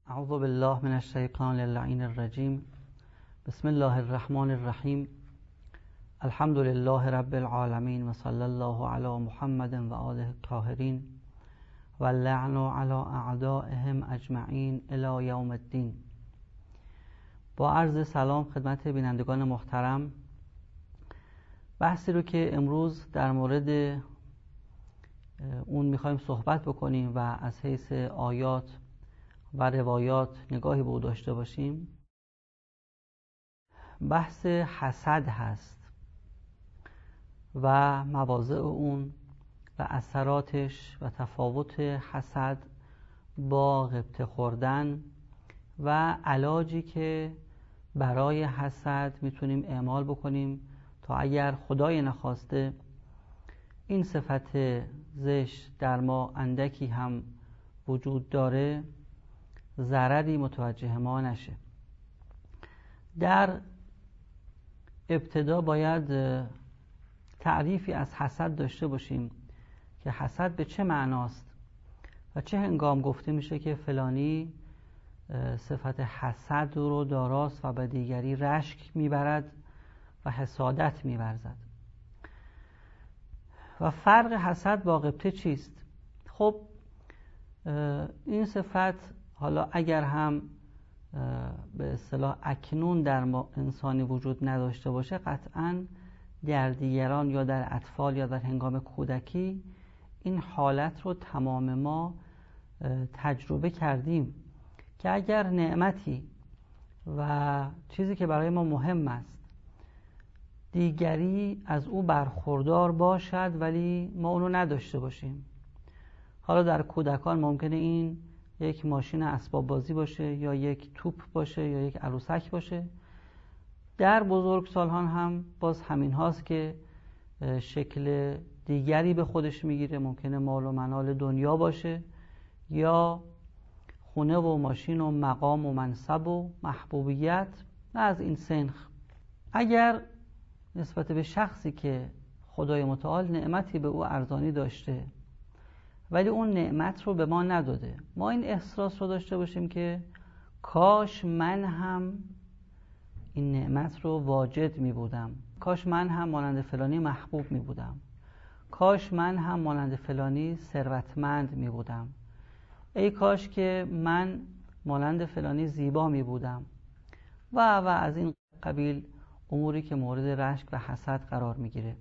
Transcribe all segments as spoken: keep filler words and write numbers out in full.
اعوذ بالله من الشیطان اللعین الرجیم. بسم الله الرحمن الرحیم. الحمد لله رب العالمین و صلی الله علی محمد و آله الطاهرین و اللعن علی اعدائهم اجمعین الی یوم الدین. با عرض سلام خدمت بینندگان محترم، بحثی رو که امروز در مورد اون میخوایم صحبت بکنیم و از حیث آیات و روایات نگاهی به او داشته باشیم، بحث حسد هست و مواضع اون و اثراتش و تفاوت حسد با غبطه خوردن و علاجی که برای حسد میتونیم اعمال بکنیم تا اگر خدای نخواسته این صفت زشت در ما اندکی هم وجود داره ضرری متوجه ما نشه. در ابتدا باید تعریفی از حسد داشته باشیم که حسد به چه معناست و چه هنگام گفته میشه که فلانی صفت حسد رو داراست و به دیگری رشک میبرد و حسادت میورزد. و فرق حسد با غبطه چیست؟ خب این صفت حالا اگر هم به اصطلاح اکنون در ما انسانی وجود نداشته باشه، قطعاً در دیگران یا در اطفال یا در هنگام کودکی این حالت رو تمام ما تجربه کردیم که اگر نعمتی و چیزی که برای ما مهم است دیگری از او برخوردار باشد ولی ما اونو نداشته باشیم. حالا در کودکان ممکنه این یک ماشین اسباب بازی باشه یا یک توپ باشه یا یک عروسک باشه. در بزرگسالان هم باز همین هاست که شکل دیگری به خودش میگیره. ممکنه مال و منال دنیا باشه یا خونه و ماشین و مقام و منصب و محبوبیت نه از این سنخ. اگر نسبت به شخصی که خدای متعال نعمتی به او ارزانی داشته ولی اون نعمت رو به ما نداده، ما این احساس رو داشته باشیم که کاش من هم این نعمت رو واجد می بودم، کاش من هم مانند فلانی محبوب می بودم، کاش من هم مانند فلانی ثروتمند می بودم، ای کاش که من مانند فلانی زیبا می بودم و و از این قبیل اموری که مورد رشک و حسد قرار می گیره.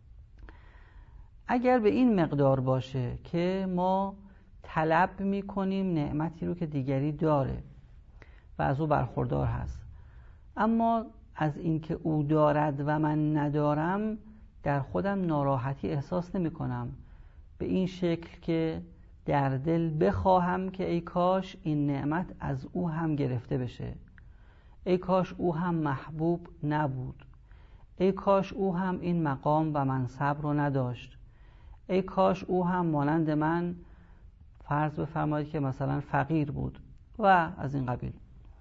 اگر به این مقدار باشه که ما طلب می کنیم نعمتی رو که دیگری داره و از او برخوردار هست، اما از اینکه او دارد و من ندارم در خودم ناراحتی احساس نمی کنم به این شکل که در دل بخواهم که ای کاش این نعمت از او هم گرفته بشه، ای کاش او هم محبوب نبود، ای کاش او هم این مقام و منصب رو نداشت، ای کاش او هم مانند من فرض بفرمایید که مثلا فقیر بود و از این قبیل.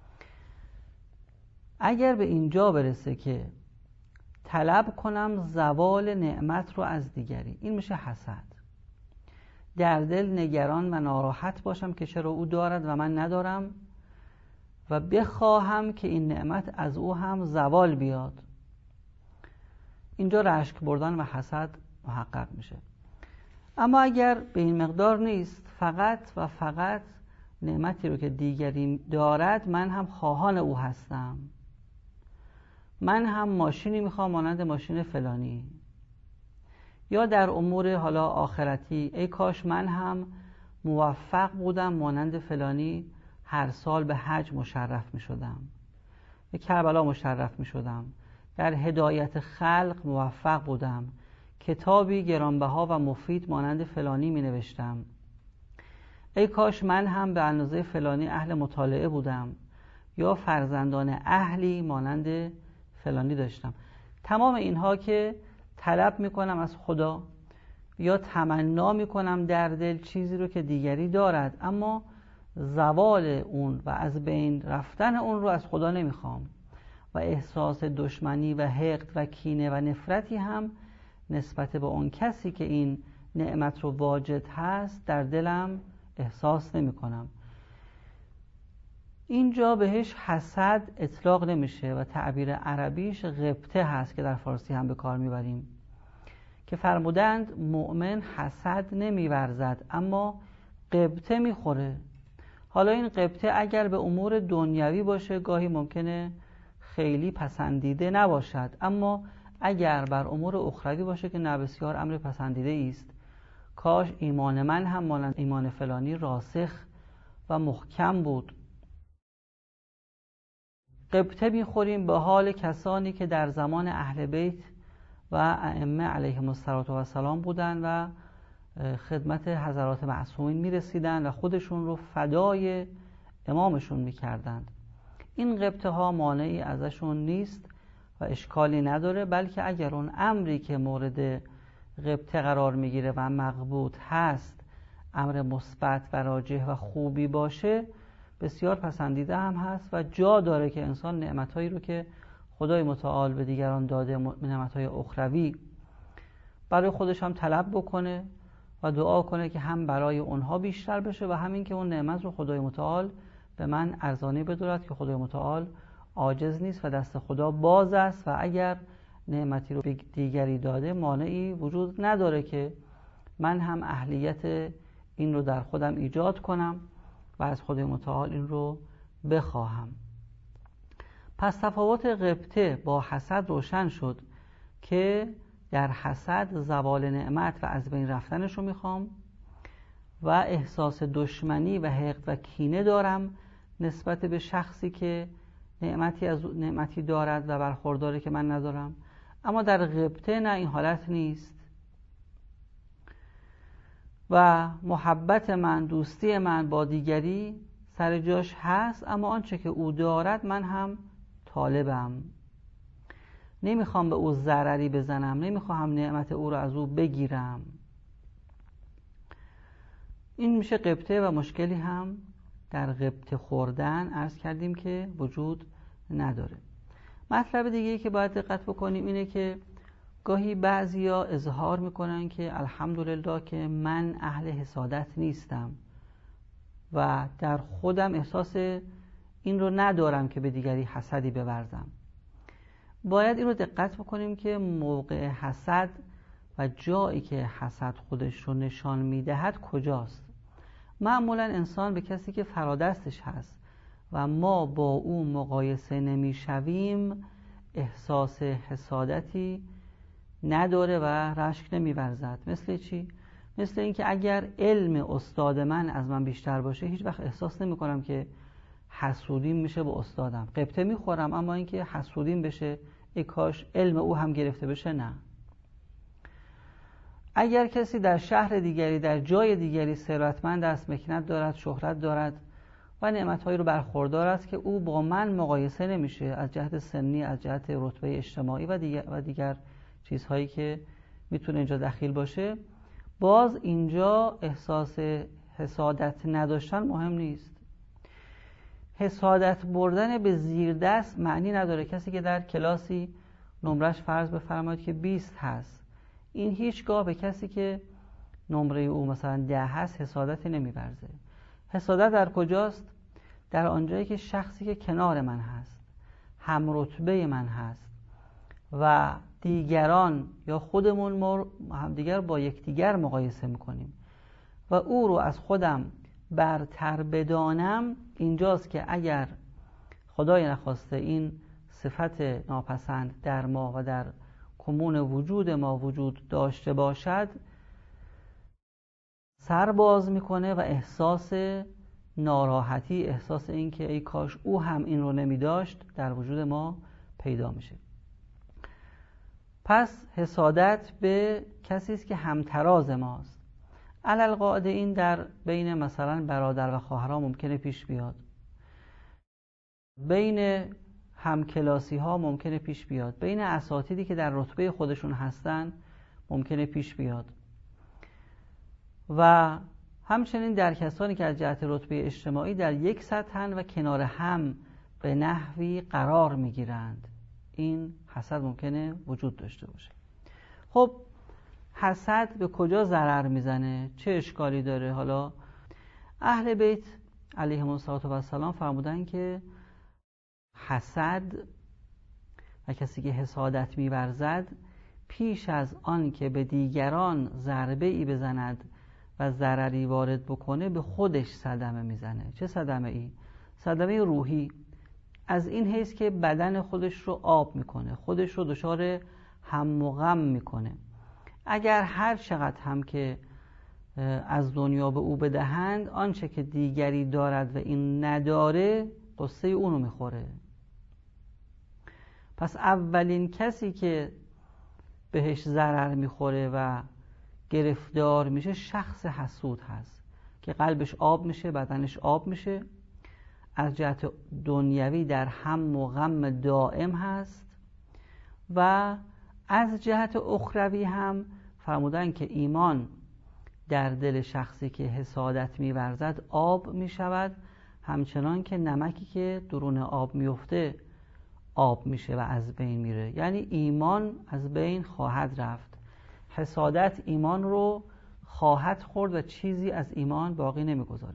اگر به اینجا برسه که طلب کنم زوال نعمت رو از دیگری، این میشه حسد. در دل نگران و ناراحت باشم که چرا او دارد و من ندارم و بخواهم که این نعمت از او هم زوال بیاد، اینجا رشک بردن و حسد محقق میشه. اما اگر به این مقدار نیست، فقط و فقط نعمتی رو که دیگری دارد من هم خواهان او هستم، من هم ماشینی میخوام مانند ماشین فلانی، یا در امور حالا آخرتی ای کاش من هم موفق بودم مانند فلانی هر سال به حج مشرف میشدم، به کربلا مشرف میشدم، در هدایت خلق موفق بودم، کتابی گرانبها و مفید مانند فلانی می نوشتم، ای کاش من هم به اندازه فلانی اهل مطالعه بودم یا فرزندان اهلی مانند فلانی داشتم. تمام اینها که طلب می کنم از خدا یا تمنا می کنم در دل چیزی رو که دیگری دارد، اما زوال اون و از بین رفتن اون رو از خدا نمی خوام و احساس دشمنی و حقد و کینه و نفرتی هم نسبت به اون کسی که این نعمت رو واجد هست در دلم احساس نمی کنم. اینجا بهش حسد اطلاق نمیشه و تعبیر عربیش غبطه هست که در فارسی هم به کار میبریم که فرمودند مؤمن حسد نمیورزد اما غبطه میخوره. حالا این غبطه اگر به امور دنیوی باشه گاهی ممکنه خیلی پسندیده نباشد، اما اگر بر امور اخروی باشه که نه بسیار امر پسندیده است. کاش ایمان من هم مانند ایمان فلانی راسخ و محکم بود. غبطه میخوریم به حال کسانی که در زمان اهل بیت و ائمه علیهم السلام بودن و خدمت حضرات معصومین میرسیدن و خودشون رو فدای امامشون میکردند. این غبطه ها مانعی ازشون نیست و اشکالی نداره، بلکه اگر اون امری که مورد غبطه قرار میگیره و مقبوط هست امر مثبت و راجح و خوبی باشه بسیار پسندیده هم هست و جا داره که انسان نعمتهایی رو که خدای متعال به دیگران داده، نعمتهای اخروی، برای خودش هم طلب بکنه و دعا کنه که هم برای اونها بیشتر بشه و همین که اون نعمت رو خدای متعال به من ارزانی بدارد که خدای متعال عاجز نیست و دست خدا باز است و اگر نعمتی رو به دیگری داده مانعی وجود نداره که من هم اهلیت این رو در خودم ایجاد کنم و از خدای متعال این رو بخواهم. پس تفاوت غبطه با حسد روشن شد که در حسد زوال نعمت و از بین رفتنش رو میخوام و احساس دشمنی و حقد و کینه دارم نسبت به شخصی که نعمتی از نعمتی دارد و برخورداره که من ندارم. اما در غبطه نه، این حالت نیست و محبت من، دوستی من با دیگری سر جاش هست، اما آنچه که او دارد من هم طالبم. نمیخوام به او ضرری بزنم، نمیخوام نعمت او رو از او بگیرم. این میشه غبطه و مشکلی هم در غبطه خوردن عرض کردیم که وجود نداره. مطلب دیگه‌ای که باید دقت بکنیم اینه که گاهی بعضیا اظهار میکنن که الحمدلله که من اهل حسادت نیستم و در خودم احساس این رو ندارم که به دیگری حسدی بورزم. باید این رو دقت بکنیم که موقع حسد و جایی که حسد خودش رو نشان میدهد کجاست. معمولا انسان به کسی که فرادستش هست و ما با او مقایسه نمیشویم احساس حسادتی نداره و رشک نمیورزد. مثل چی؟ مثل اینکه اگر علم استاد من از من بیشتر باشه هیچ وقت احساس نمی کنم که حسودیم میشه به استادم. غبطه میخورم، اما اینکه حسودیم بشه ای کاش علم او هم گرفته بشه، نه. اگر کسی در شهر دیگری، در جای دیگری ثروتمند است، مکنت دارد، شهرت دارد و نعمتهایی رو برخوردار است که او با من مقایسه نمیشه از جهت سنی، از جهت رتبه اجتماعی و دیگر, و دیگر چیزهایی که میتونه اینجا دخیل باشه، باز اینجا احساس حسادت نداشتن مهم نیست. حسادت بردن به زیر دست معنی نداره. کسی که در کلاسی نمرش فرض بفرمایید که بیست هست، این هیچگاه به کسی که نمره او مثلا ده هست حسادتی نمی‌ورزه. حسادت در کجاست؟ در آنجایی که شخصی که کنار من هست، هم رتبه من هست و دیگران یا خودمون ما همدیگر با یکدیگر مقایسه میکنیم و او رو از خودم برتر بدانم، اینجاست که اگر خدای نخواسته این صفت ناپسند در ما و در کمون وجود ما وجود داشته باشد، سر باز میکنه و احساس ناراحتی، احساس این که ای کاش او هم این رو نمی داشت در وجود ما پیدا میشه. پس حسادت به کسی است که همتراز ماست. علالقاعده این در بین مثلا برادر و خواهران ممکنه پیش بیاد، بین همکلاسی ها ممکنه پیش بیاد، بین اساتیدی که در رتبه خودشون هستن ممکنه پیش بیاد و همچنین در کسانی که از جهت رتبه اجتماعی در یک سطحن و کنار هم به نحوی قرار میگیرند. این حسد ممکنه وجود داشته باشه. خب حسد به کجا ضرر میزنه؟ چه اشکالی داره؟ حالا اهل بیت علیهم السلام فرمودن که حسد و کسی که حسادت می‌ورزد پیش از آن که به دیگران ضربه ای بزند و ضرری وارد بکنه به خودش صدمه میزنه. چه صدمه ای؟ صدمه روحی، از این حیث که بدن خودش رو آب میکنه، خودش رو دچار هم و غم میکنه. اگر هر چقدر هم که از دنیا به او بدهند، آنچه که دیگری دارد و این نداره قصه اونو میخوره. پس اولین کسی که بهش ضرر میخوره و گرفتار میشه شخص حسود هست که قلبش آب میشه، بدنش آب میشه، از جهت دنیوی در هم و غم دائم هست و از جهت اخروی هم فرمودن که ایمان در دل شخصی که حسادت می‌ورزد آب میشود، همچنان که نمکی که درون آب میفته آب میشه و از بین میره. یعنی ایمان از بین خواهد رفت، حسادت ایمان رو خواهد خورد و چیزی از ایمان باقی نمیگذاره.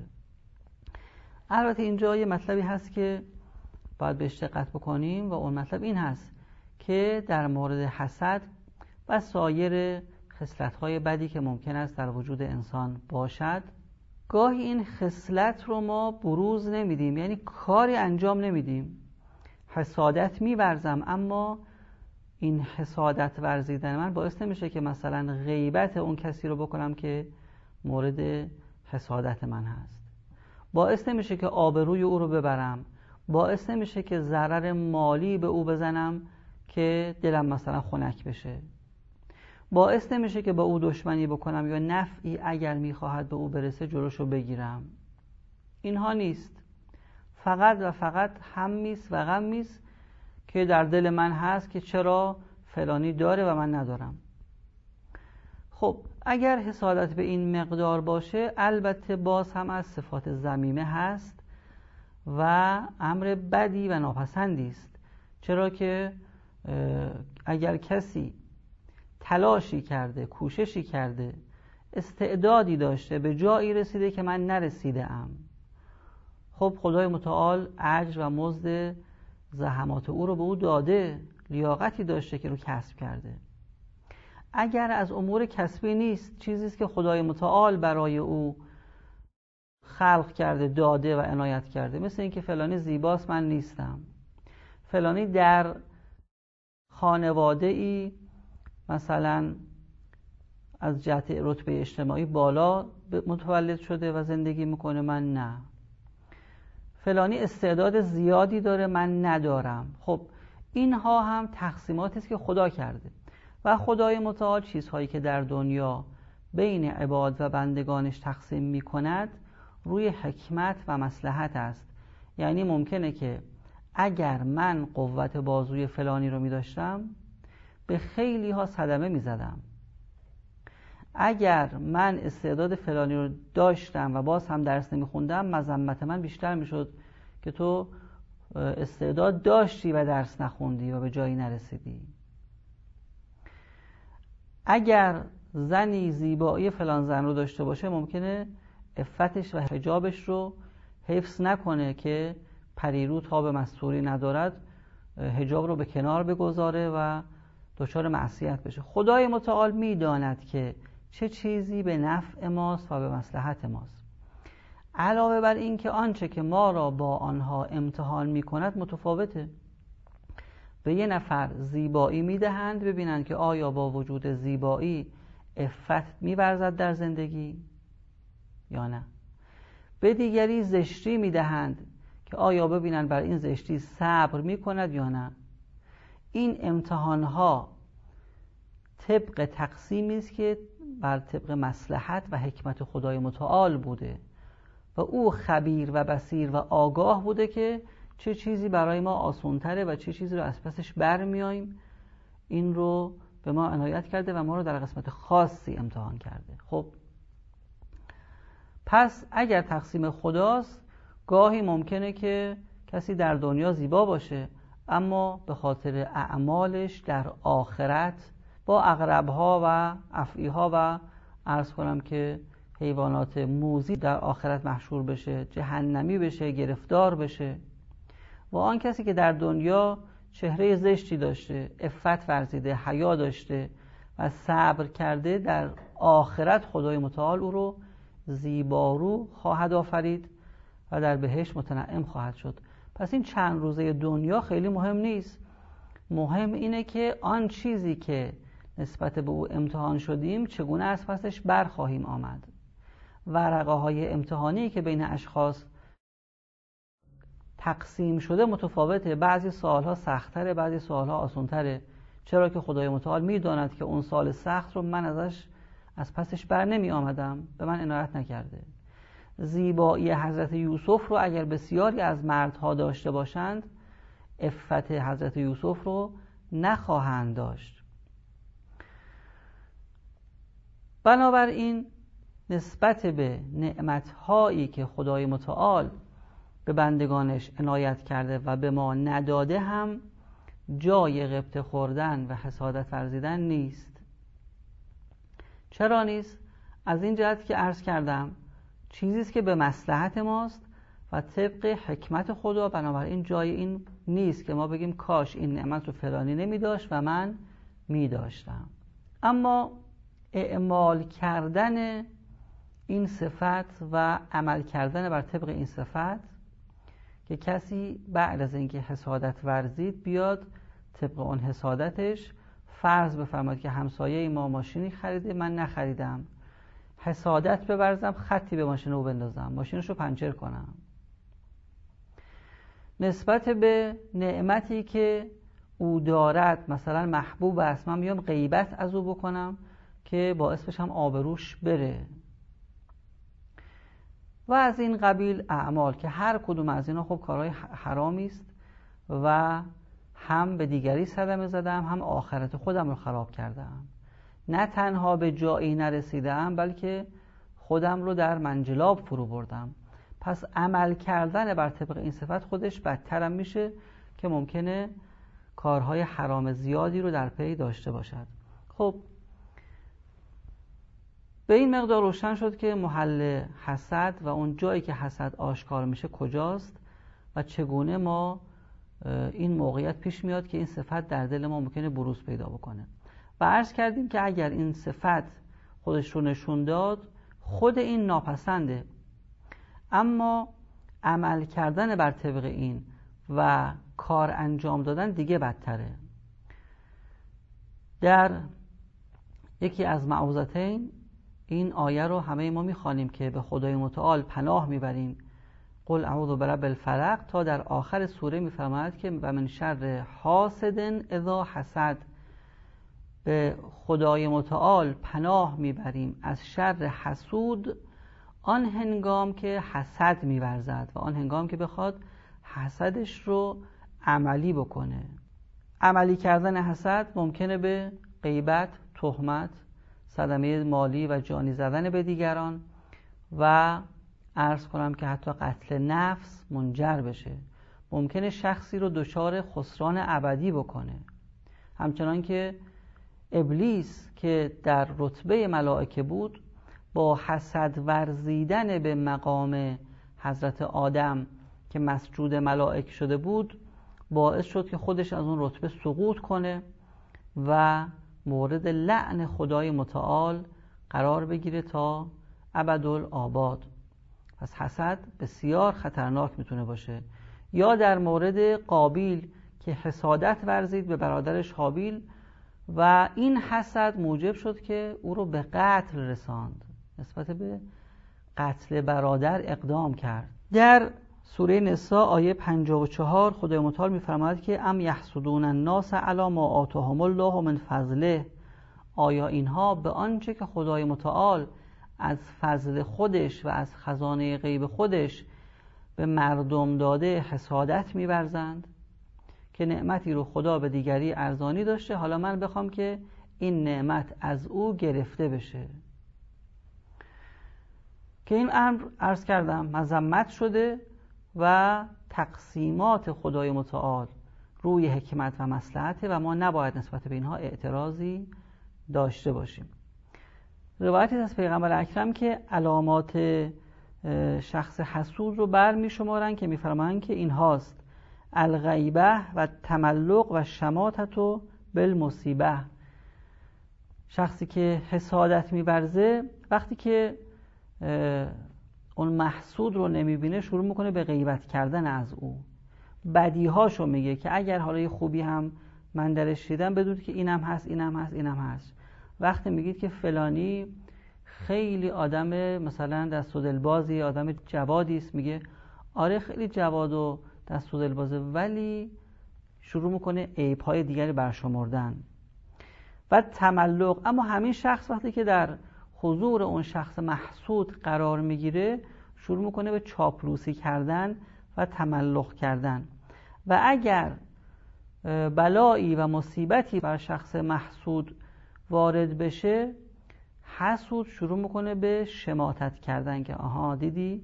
البته اینجا یه مطلبی هست که باید بهش دقت بکنیم و اون مطلب این هست که در مورد حسد و سایر خصلت‌های بدی که ممکن است در وجود انسان باشد، گاهی این خصلت رو ما بروز نمیدیم، یعنی کاری انجام نمیدیم. حسادت می‌ورزم اما این حسادت ورزیدن من باعث نمیشه که مثلا غیبت اون کسی رو بکنم که مورد حسادت من هست، باعث نمیشه که آبروی او رو ببرم، باعث نمیشه که ضرر مالی به او بزنم که دلم مثلا خنک بشه، باعث نمیشه که با او دشمنی بکنم یا نفعی اگر میخواهد به او برسه جلوشو بگیرم. اینها نیست، فقط و فقط همیست و غمیست که در دل من هست که چرا فلانی داره و من ندارم. خب اگر حسادت به این مقدار باشه، البته باز هم از صفات ذمیمه هست و امر بدی و ناپسندی است، چرا که اگر کسی تلاشی کرده، کوششی کرده، استعدادی داشته، به جایی رسیده که من نرسیده ام، خب خدای متعال اجر و مزد زحمات او رو به او داده، لیاقتی داشته که رو کسب کرده. اگر از امور کسبی نیست، چیزی است که خدای متعال برای او خلق کرده، داده و عنایت کرده، مثل اینکه فلانی زیباست من نیستم، فلانی در خانواده ای مثلا از جهت رتبه اجتماعی بالا متولد شده و زندگی میکنه من نه، فلانی استعداد زیادی داره من ندارم. خب اینها هم تقسیماتی است که خدا کرده و خدای متعال چیزهایی که در دنیا بین عباد و بندگانش تقسیم میکند روی حکمت و مصلحت است. یعنی ممکنه که اگر من قوت بازوی فلانی رو میداشتم به خیلی ها صدمه میزدم، اگر من استعداد فلانی رو داشتم و باز هم درس نمیخوندم مذمت من بیشتر میشد که تو استعداد داشتی و درس نخوندی و به جایی نرسیدی. اگر زنی زیبایی فلان زن رو داشته باشه ممکنه عفتش و حجابش رو حفظ نکنه که پریرو تاب مستوری ندارد، حجاب رو به کنار بگذاره و دچار معصیت بشه. خدای متعال میداند که چه چیزی به نفع ماست و به مصلحت ماست. علاوه بر این که آنچه که ما را با آنها امتحان میکند متفاوته. به یه نفر زیبایی میدهند ببینند که آیا با وجود زیبایی عفت می‌ورزد در زندگی یا نه. به دیگری زشتی میدهند که آیا ببینند بر این زشتی صبر میکند یا نه. این امتحانها طبق تقسیمی است که بر طبق مصلحت و حکمت خدای متعال بوده و او خبیر و بصیر و آگاه بوده که چه چیزی برای ما آسان‌تره و چه چیزی رو از پسش برمیاییم. این رو به ما عنایت کرده و ما رو در قسمت خاصی امتحان کرده. خب پس اگر تقسیم خداست، گاهی ممکنه که کسی در دنیا زیبا باشه اما به خاطر اعمالش در آخرت با عقرب‌ها و افعی‌ها و عرض کنم که حیوانات موذی در آخرت محشور بشه، جهنمی بشه، گرفتار بشه. و آن کسی که در دنیا چهره زشتی داشته، عفت ورزیده، حیا داشته و صبر کرده، در آخرت خدای متعال او رو زیبارو خواهد آفرید و در بهشت متنعم خواهد شد. پس این چند روزه دنیا خیلی مهم نیست. مهم اینه که آن چیزی که نسبت به او امتحان شدیم چگونه از پسش برخواهیم آمد. ورقه های امتحانی که بین اشخاص تقسیم شده متفاوته. بعضی سوالها سخت‌تره، بعضی سوالها آسان‌تره. چرا که خدای متعال می‌داند که اون سوال سخت رو من ازش از پسش بر نمی آمدم، به من عنایت نکرده. زیبایی حضرت یوسف رو اگر بسیاری از مردها داشته باشند، عفت حضرت یوسف رو نخواهند داشت. بنابراین نسبت به نعمت‌هایی که خدای متعال به بندگانش عنایت کرده و به ما نداده هم جای غبطه خوردن و حسادت ورزیدن نیست. چرا نیست؟ از این جهت که عرض کردم چیزیست که به مصلحت ماست و طبق حکمت خدا، بنابراین جای این نیست که ما بگیم کاش این نعمت رو فلانی نمی داشت و من می داشتم. اما اعمال کردن این صفت و عمل کردن بر طبق این صفت، که کسی بعد از اینکه حسادت ورزید بیاد طبق اون حسادتش فرض بفرماید که همسایه ما ماشینی خریده من نخریدم، حسادت بورزم خطی به ماشین او بندازم، ماشینش رو پنچر کنم. نسبت به نعمتی که او دارد مثلا محبوب است، من بیام غیبت از او بکنم که باعث بشم آبروش بره و از این قبیل اعمال که هر کدوم از اینا خب کارهای حرامی است و هم به دیگری صدمه زدم، هم آخرت خودم رو خراب کردم. نه تنها به جایی نرسیدم بلکه خودم رو در منجلاب فرو بردم. پس عمل کردن بر طبق این صفت خودش بدترم میشه که ممکنه کارهای حرام زیادی رو در پی داشته باشد. خب به این مقدار روشن شد که محل حسد و اون جایی که حسد آشکار میشه کجاست و چگونه ما این موقعیت پیش میاد که این صفت در دل ما ممکنه بروز پیدا بکنه. و عرض کردیم که اگر این صفت خودش رو نشون داد خود این ناپسنده، اما عمل کردن بر طبق این و کار انجام دادن دیگه بدتره. در یکی از معوذتین این آیه رو همه ما میخوانیم که به خدای متعال پناه میبریم، قل اعوذ برب الفلق، تا در آخر سوره میفرماید که و من شر حاسد اذا حسد، به خدای متعال پناه میبریم از شر حسود آن هنگام که حسد می‌ورزد و آن هنگام که بخواد حسدش رو عملی بکنه. عملی کردن حسد ممکنه به غیبت، تهمت، صدمه مالی و جانی زدن به دیگران و عرض کنم که حتی قتل نفس منجر بشه. ممکنه شخصی رو دچار خسران ابدی بکنه. همچنان که ابلیس که در رتبه ملائکه بود با حسد ورزیدن به مقام حضرت آدم که مسجود ملائک شده بود باعث شد که خودش از اون رتبه سقوط کنه و مورد لعن خدای متعال قرار بگیره تا ابدالآباد. پس حسد بسیار خطرناک میتونه باشه. یا در مورد قابیل که حسادت ورزید به برادرش حابیل و این حسد موجب شد که او رو به قتل رساند، نسبت به قتل برادر اقدام کرد. در سوره نساء آیه پنجاه و چهار خدای متعال می‌فرماید که ام یحسدون الناس علی ما آتاهم الله من فضله، آیا اینها به آنچه که خدای متعال از فضل خودش و از خزانه غیب خودش به مردم داده حسادت می‌ورزند؟ که نعمتی رو خدا به دیگری ارزانی داشته، حالا من بخوام که این نعمت از او گرفته بشه. که این امر عرض کردم مذمت شده و تقسیمات خدای متعال روی حکمت و مصلحت و ما نباید نسبت به اینها اعتراضی داشته باشیم. روایتی از پیغمبر اکرم که علامات شخص حسود رو بر می شمارن که می فرمایند که این هاست: الغیبه و تملق و شماتت و بالمصیبه. شخصی که حسادت می برزه وقتی که اون محسود رو نمی بینه شروع میکنه به غیبت کردن از او، بدیهاشو میگه که اگر حالا خوبی هم من درش دیدم بدونید که اینم هست اینم هست اینم هست. وقتی میگید که فلانی خیلی آدم مثلا دست و دلبازی، آدم جوادی است، میگه آره خیلی جواد و دست و دلبازه، ولی شروع میکنه عیب‌های دیگری برشمردن. و تملق، اما همین شخص وقتی که در حضور اون شخص محسود قرار میگیره شروع میکنه به چاپلوسی کردن و تملق کردن. و اگر بلایی و مصیبتی بر شخص محسود وارد بشه، حسود شروع میکنه به شماتت کردن که آها دیدی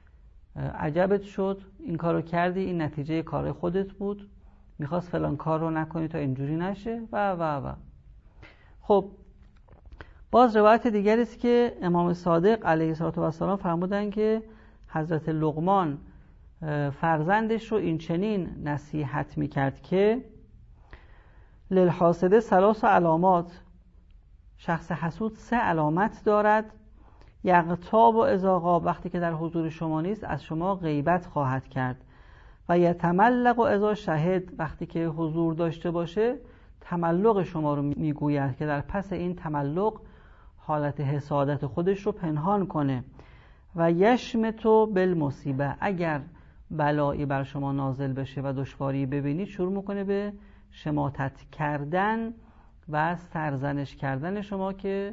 عجبت شد این کارو کردی، این نتیجه کار خودت بود، میخواست فلان کار رو نکنی تا اینجوری نشه و و و. خب باز روایت دیگری است که امام صادق علیه السلام فرمودن که حضرت لقمان فرزندش رو این چنین نصیحت میکرد که للحاسد ثلاث علامات، شخص حسود سه علامت دارد: یغتاب و اذا غاب، وقتی که در حضور شما نیست از شما غیبت خواهد کرد، و یتملق و اذا شهد، وقتی که حضور داشته باشه تملق شما رو میگوید که در پس این تملق حالت حسادت خودش رو پنهان کنه. و یشمتو بالمصیبه، اگر بلایی بر شما نازل بشه و دشواری ببینید شروع میکنه به شماتت کردن و سرزنش کردن شما که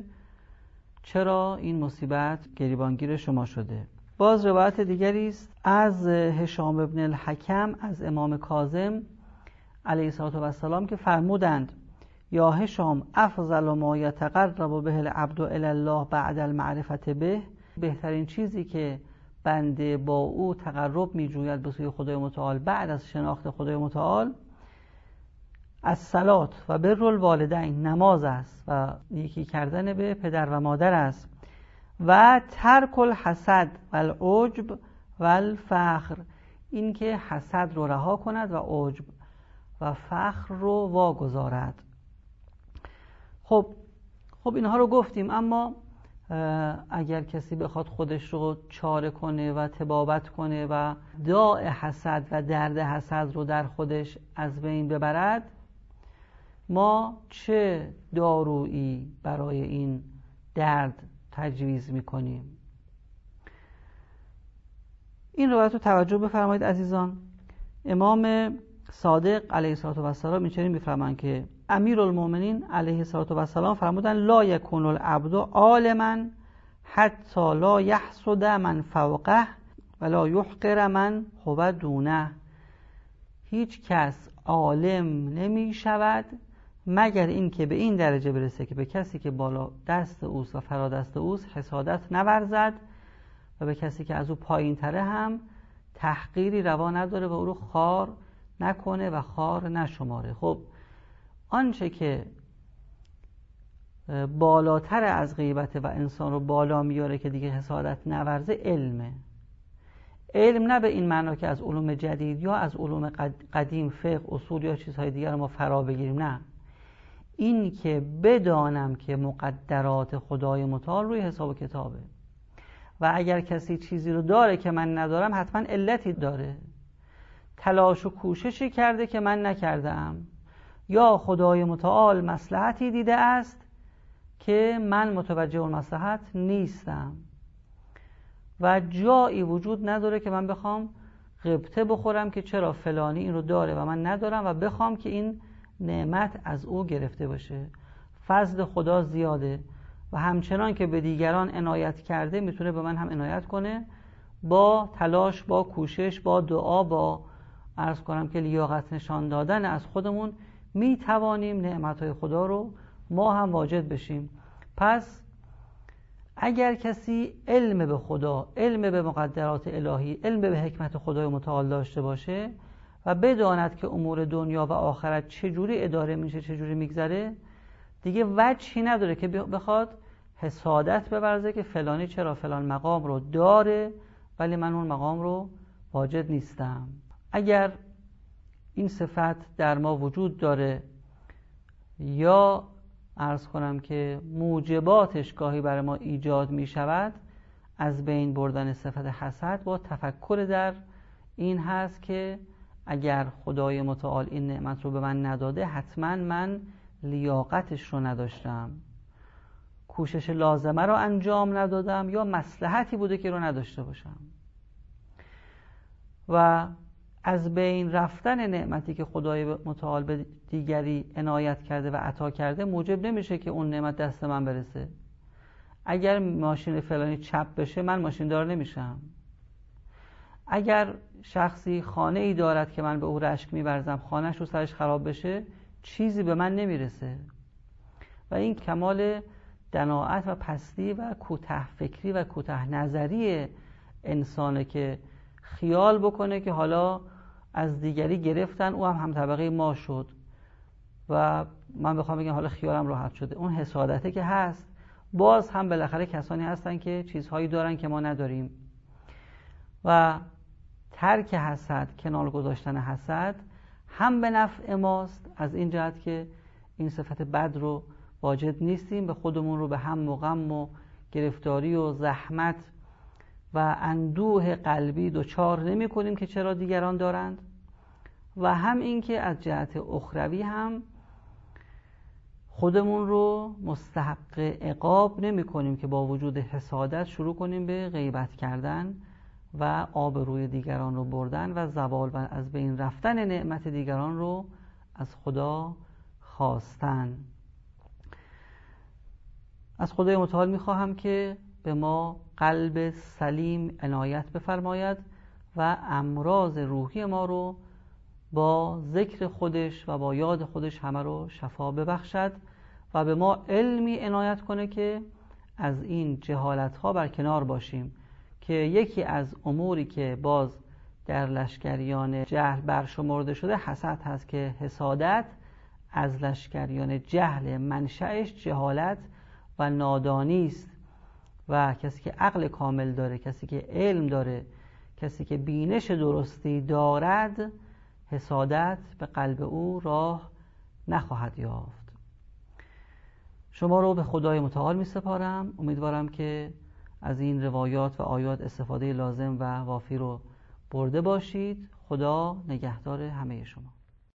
چرا این مصیبت گریبانگیر شما شده. باز روایت دیگری است از هشام ابن الحکم از امام کاظم علیه السلام که فرمودند: یا هشام افضل ما یتقرب به العبد الی الله بعد المعرفة به، بهترین چیزی که بنده با او تقرب می جوید به سوی خدای متعال بعد از شناخت خدای متعال، از صلات و بر الوالدین، نماز است و نیکی کردن به پدر و مادر است، و ترک الحسد و العجب و الفخر، این که حسد رو رها کند و عجب و فخر رو واگذارد. خب خب اینها رو گفتیم، اما اگر کسی بخواد خودش رو چاره کنه و تبابت کنه و داء حسد و درد حسد رو در خودش از بین ببرد، ما چه دارویی برای این درد تجویز میکنیم؟ این روایت رو توجه بفرمایید عزیزان. امام صادق علیه السلام اینچنین میفرمایند که امیرالمومنین علیه السلام فرمودن: لا یکون العبد عالما حتی لا یحسد من فوقه ولا یحقر من هو دونه. هیچ کس عالم نمی شود مگر این که به این درجه برسه که به کسی که بالا دست اوست و فرا دست اوست حسادت نورزد و به کسی که از او پایین تره هم تحقیری روا نداره و او رو خوار نکنه و خوار نشماره. خب آنچه که بالاتر از غیبت و انسان رو بالا میاره که دیگه حسادت نورزه علمه. علم نه به این معنا که از علوم جدید یا از علوم قدیم فقه اصول یا چیزهای دیگر رو ما فرا بگیریم، نه، این که بدانم که مقدرات خدای متعال روی حساب و کتابه و اگر کسی چیزی رو داره که من ندارم حتما علتی داره، تلاش و کوششی کرده که من نکردم، یا خدای متعال مصلحتی دیده است که من متوجه اون مصلحت نیستم و جایی وجود نداره که من بخوام غبطه بخورم که چرا فلانی این رو داره و من ندارم و بخوام که این نعمت از او گرفته باشه. فضل خدا زیاده و همچنان که به دیگران عنایت کرده میتونه به من هم عنایت کنه. با تلاش، با کوشش، با دعا، با عرض کنم که لیاقت نشان دادن از خودمون میتوانیم نعمتهای خدا رو ما هم واجد بشیم. پس اگر کسی علم به خدا، علم به مقدرات الهی، علم به حکمت خدای متعال داشته باشه و بداند که امور دنیا و آخرت چجوری اداره میشه، چجوری میگذره، دیگه وجهی نداره که بخواد حسادت بورزه که فلانی چرا فلان مقام رو داره ولی من اون مقام رو واجد نیستم. اگر این صفت در ما وجود داره یا عرض کنم که موجباتش گاهی برای ما ایجاد می شود، از بین بردن صفت حسد با تفکر در این هست که اگر خدای متعال این نعمت رو به من نداده حتما من لیاقتش رو نداشتم، کوشش لازمه رو انجام ندادم یا مصلحتی بوده که رو نداشته باشم. و از بین رفتن نعمتی که خدای متعال به دیگری عنایت کرده و عطا کرده موجب نمیشه که اون نعمت دست من برسه. اگر ماشین فلانی چپ بشه من ماشین دار نمیشم. اگر شخصی خانه ای دارد که من به او رشک می‌ورزم، خانه‌اش رو سرش خراب بشه، چیزی به من نمیرسه. و این کمال دناعت و پستی و کوته فکری و کوته نظری انسانه که خیال بکنه که حالا از دیگری گرفتن او هم هم طبقه ما شد و من بخوام بگم حالا خیالم راحت شده. اون حسادته که هست، باز هم بالاخره کسانی هستن که چیزهایی دارن که ما نداریم. و ترک حسد، کنار گذاشتن حسد هم به نفع ماست از این جهت که این صفت بد رو واجد نیستیم، به خودمون رو به هم و غم و گرفتاری و زحمت و اندوه قلبی دچار نمی کنیم که چرا دیگران دارند. و هم این که از جهت اخروی هم خودمون رو مستحق عقاب نمی کنیم که با وجود حسادت شروع کنیم به غیبت کردن و آبروی دیگران رو بردن و زوال و از بین رفتن نعمت دیگران رو از خدا خواستن. از خدای متعال میخواهم که به ما قلب سلیم عنایت بفرماید و امراض روحی ما رو با ذکر خودش و با یاد خودش همه رو شفا ببخشد و به ما علمی عنایت کنه که از این جهالت ها برکنار باشیم، که یکی از اموری که باز در لشکریان جهل برشمرده شده حسد هست که حسادت از لشکریان جهل، منشأش جهالت و نادانی است و کسی که عقل کامل داره، کسی که علم داره، کسی که بینش درستی دارد، حسادت به قلب او راه نخواهد یافت. شما رو به خدای متعال می سپارم. امیدوارم که از این روایات و آیات استفاده لازم و وافی رو برده باشید. خدا نگهدار همه شما.